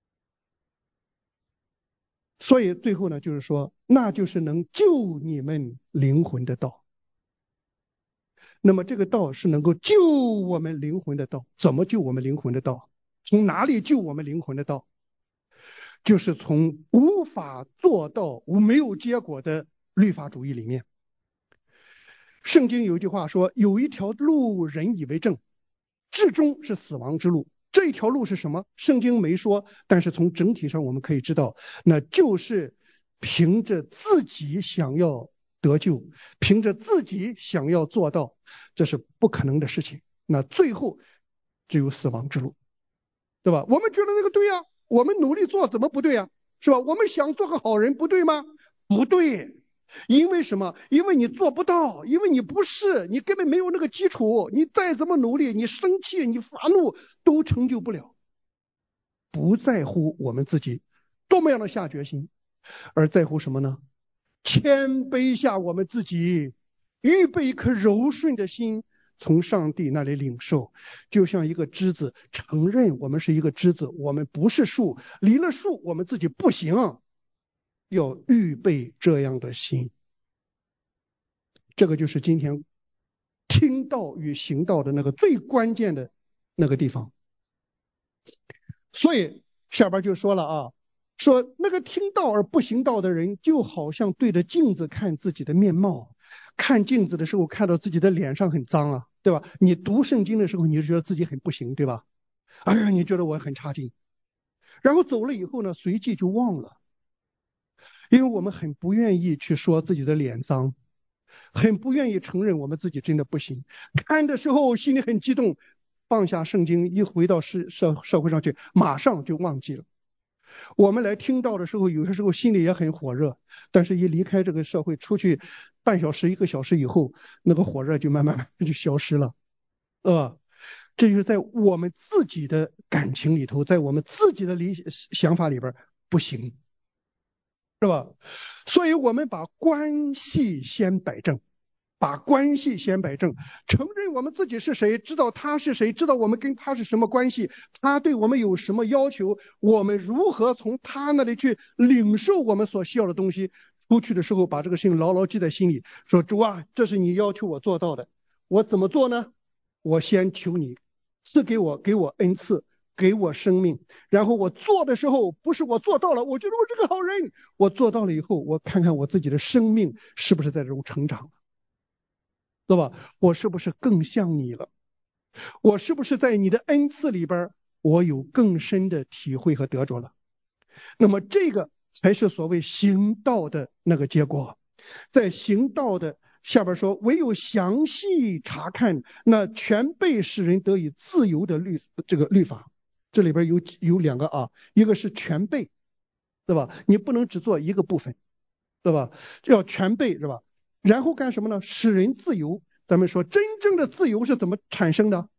所以最后呢，就是说，那就是能救你们灵魂的道。那么这个道是能够救我们灵魂的道。怎么救我们灵魂的道？从哪里救我们灵魂的道？就是从无法做到、没有结果的律法主义里面。圣经有一句话说，有一条路人以为正，至终是死亡之路。这一条路是什么？圣经没说，但是从整体上我们可以知道，那就是凭着自己想要得救，凭着自己想要做到，这是不可能的事情。那最后只有死亡之路，对吧？我们觉得那个对呀，我们努力做怎么不对呀？是吧？我们想做个好人不对吗？不对。因为什么？因为你做不到，因为你不是，你根本没有那个基础，你再怎么努力，你生气，你发怒都成就不了。不在乎我们自己多么样的下决心，而在乎什么呢？谦卑下我们自己，预备一颗柔顺的心，从上帝那里领受。就像一个枝子，承认我们是一个枝子，我们不是树，离了树我们自己不行，要预备这样的心。这个就是今天听道与行道的那个最关键的那个地方。所以下边就说了啊，说那个听道而不行道的人，就好像对着镜子看自己的面貌，看镜子的时候看到自己的脸上很脏啊，对吧？你读圣经的时候，你就觉得自己很不行，对吧？哎呀，你觉得我很差劲，然后走了以后呢，随即就忘了，因为我们很不愿意去说自己的脸脏，很不愿意承认我们自己真的不行。看的时候心里很激动，放下圣经一回到社社社会上去，马上就忘记了。我们来听到的时候，有些时候心里也很火热，但是一离开这个社会，出去半小时一个小时以后，那个火热就慢慢就消失了，啊，这就是在我们自己的感情里头，在我们自己的理想法里边不行，是吧？所以我们把关系先摆正，把关系先摆正，承认我们自己是谁，知道他是谁，知道我们跟他是什么关系，他对我们有什么要求，我们如何从他那里去领受我们所需要的东西。出去的时候把这个事情牢牢记在心里，说主啊，这是你要求我做到的，我怎么做呢？我先求你赐给我，给我恩赐，给我生命，然后我做的时候，不是我做到了，我觉得我是个好人，我做到了以后，我看看我自己的生命是不是在这种成长，对吧？我是不是更像你了？我是不是在你的恩赐里边，我有更深的体会和得着了？那么这个才是所谓行道的那个结果。在行道的下边说，唯有详细查看那全被使人得以自由的律这个律法，这里边有有两个啊，一个是全备，对吧？你不能只做一个部分，对吧？要全备，是吧？然后干什么呢？使人自由。咱们说真正的自由是怎么产生的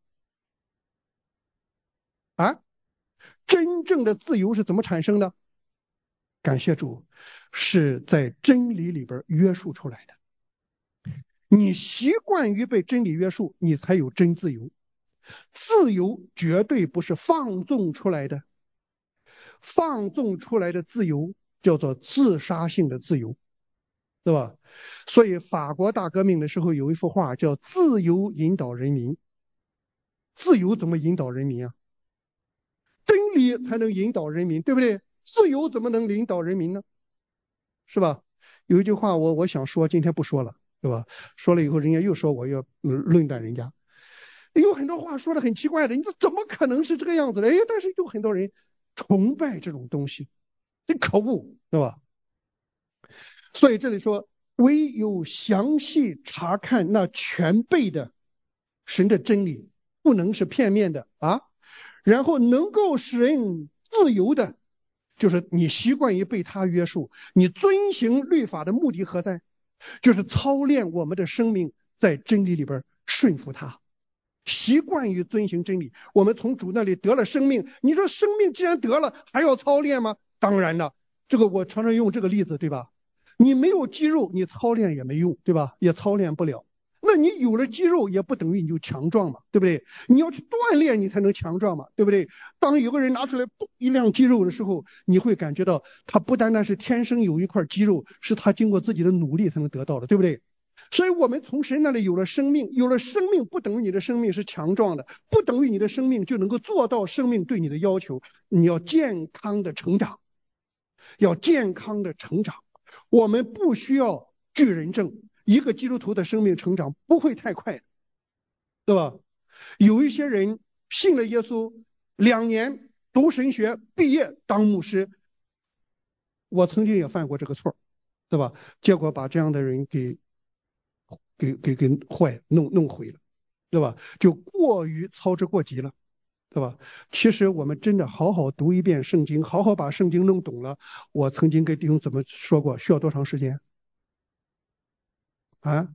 啊？真正的自由是怎么产生的？感谢主，是在真理里边约束出来的。你习惯于被真理约束，你才有真自由。自由绝对不是放纵出来的，放纵出来的自由叫做自杀性的自由，对吧？所以法国大革命的时候有一幅画叫自由引导人民。自由怎么引导人民啊？真理才能引导人民，对不对？自由怎么能引导人民呢？是吧？有一句话我我想说，今天不说了，对吧？说了以后人家又说我要论断人家。有很多话说的很奇怪的，你说怎么可能是这个样子的？哎，但是有很多人崇拜这种东西，真可恶，对吧？所以这里说，唯有详细查看那全备的神的真理，不能是片面的啊。然后能够使人自由的，就是你习惯于被他约束，你遵行律法的目的何在？就是操练我们的生命在真理里边顺服他，习惯于遵行真理。我们从主那里得了生命，你说生命既然得了，还要操练吗？当然了，这个我常常用这个例子，对吧？你没有肌肉，你操练也没用，对吧？也操练不了。 那你有了肌肉也不等于你就强壮嘛，对不对？你要去锻炼你才能强壮嘛，对不对？当有个人拿出来一辆肌肉的时候，你会感觉到他不单单是天生有一块肌肉，是他经过自己的努力才能得到的，对不对？所以我们从神那里有了生命，有了生命不等于你的生命是强壮的，不等于你的生命就能够做到生命对你的要求。你要健康的成长，要健康的成长。我们不需要巨人症，一个基督徒的生命成长不会太快，对吧？有一些人信了耶稣，两年读神学，毕业当牧师。我曾经也犯过这个错，对吧？结果把这样的人给给给给坏弄弄毁了，对吧？就过于操之过急了，对吧？其实我们真的好好读一遍圣经，好好把圣经弄懂了。我曾经跟弟兄怎么说过，需要多长时间？啊？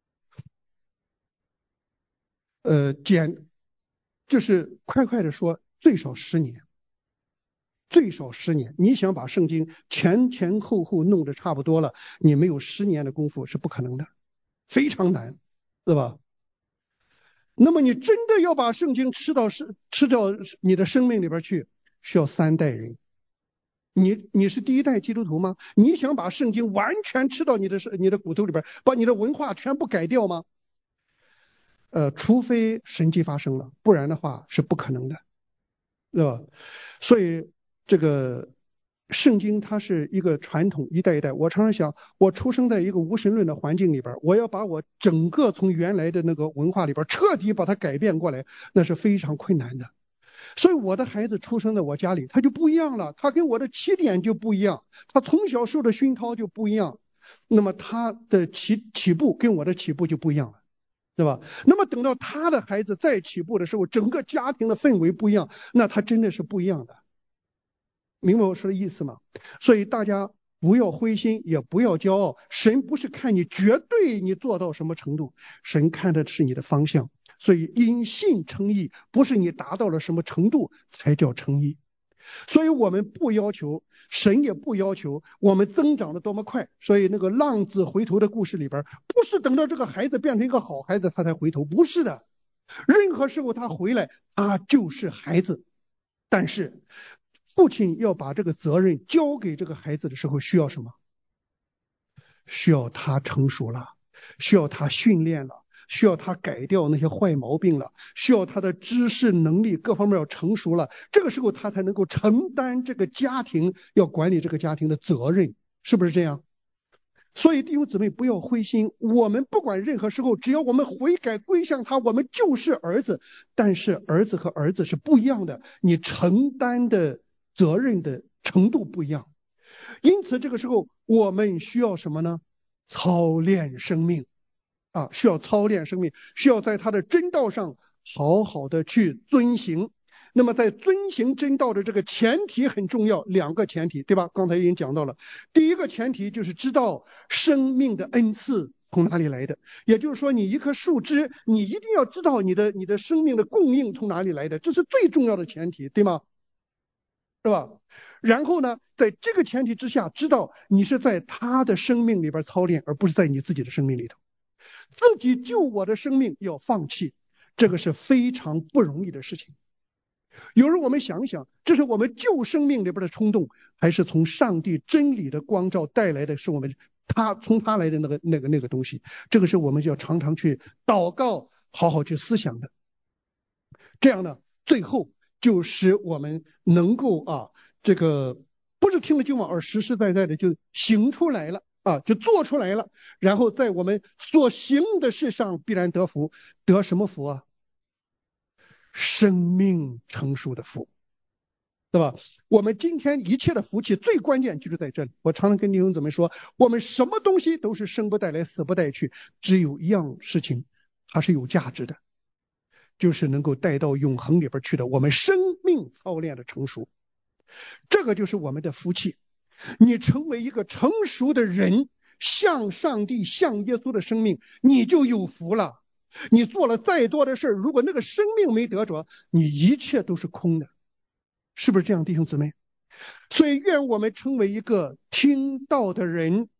呃，简就是快快的说，最少十年，最少十年。你想把圣经前前后后弄得差不多了，你没有十年的功夫是不可能的，非常难，对吧？那么你真的要把圣经吃到是吃到你的生命里边去，需要三代人。你你是第一代基督徒吗？你想把圣经完全吃到你的你的骨头里边，把你的文化全部改掉吗？呃，除非神迹发生了，不然的话是不可能的，对吧？所以这个圣经它是一个传统，一代一代。我常常想，我出生在一个无神论的环境里边，我要把我整个从原来的那个文化里边彻底把它改变过来，那是非常困难的。所以我的孩子出生在我家里，他就不一样了，他跟我的起点就不一样，他从小受的熏陶就不一样，那么他的起起步跟我的起步就不一样了，对吧？那么等到他的孩子再起步的时候，整个家庭的氛围不一样，那他真的是不一样的。明白我说的意思吗？所以大家不要灰心，也不要骄傲。神不是看你绝对你做到什么程度，神看的是你的方向。所以因信称义，不是你达到了什么程度才叫称义。所以我们不要求，神也不要求我们增长的多么快。所以那个浪子回头的故事里边，不是等到这个孩子变成一个好孩子他才回头，不是的。任何时候他回来，他就是孩子。但是父亲要把这个责任交给这个孩子的时候，需要什么？需要他成熟了，需要他训练了，需要他改掉那些坏毛病了，需要他的知识能力各方面要成熟了，这个时候他才能够承担这个家庭要管理这个家庭的责任，是不是这样？所以弟兄姊妹不要灰心，我们不管任何时候，只要我们悔改归向他，我们就是儿子。但是儿子和儿子是不一样的，你承担的责任的程度不一样。因此这个时候我们需要什么呢？操练生命啊，需要操练生命，需要在他的真道上好好的去遵行。那么在遵行真道的这个前提很重要，两个前提，对吧？刚才已经讲到了，第一个前提就是知道生命的恩赐从哪里来的，也就是说你一棵树枝，你一定要知道你的你的生命的供应从哪里来的，这是最重要的前提，对吗？是吧？然后呢，在这个前提之下，知道你是在他的生命里边操练，而不是在你自己的生命里头。自己救我的生命要放弃，这个是非常不容易的事情。有时我们想一想，这是我们救生命里边的冲动，还是从上帝真理的光照带来的，是我们他从他来的那个那个那个东西？这个是我们就要常常去祷告，好好去思想的。这样呢，最后就使我们能够啊，这个不是听了就往，而实实在在的就行出来了啊，就做出来了。然后在我们所行的事上必然得福，得什么福啊？生命成熟的福，对吧？我们今天一切的福气最关键就是在这里。我常常跟弟兄姊妹说，我们什么东西都是生不带来死不带去，只有一样事情它是有价值的，就是能够带到永恒里边去的，我们生命操练的成熟，这个就是我们的福气。你成为一个成熟的人，向上帝向耶稣的生命，你就有福了。你做了再多的事，如果那个生命没得着，你一切都是空的，是不是这样，弟兄姊妹？所以愿我们成为一个听道的人，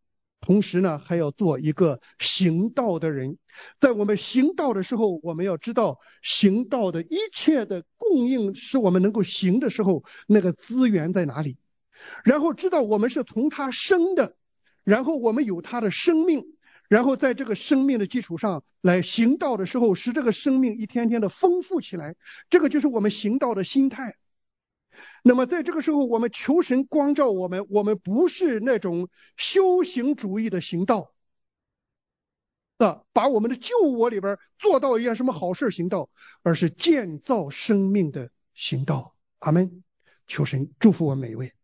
同时呢，还要做一个行道的人。在我们行道的时候，我们要知道行道的一切的供应是我们能够行的时候，那个资源在哪里，然后知道我们是从他生的，然后我们有他的生命，然后在这个生命的基础上来行道的时候，使这个生命一天天的丰富起来。这个就是我们行道的心态。那么在这个时候，我们求神光照我们，我们不是那种修行主义的行道啊，把我们的旧我里边做到一件什么好事行道，而是建造生命的行道。阿们。求神祝福我们每一位。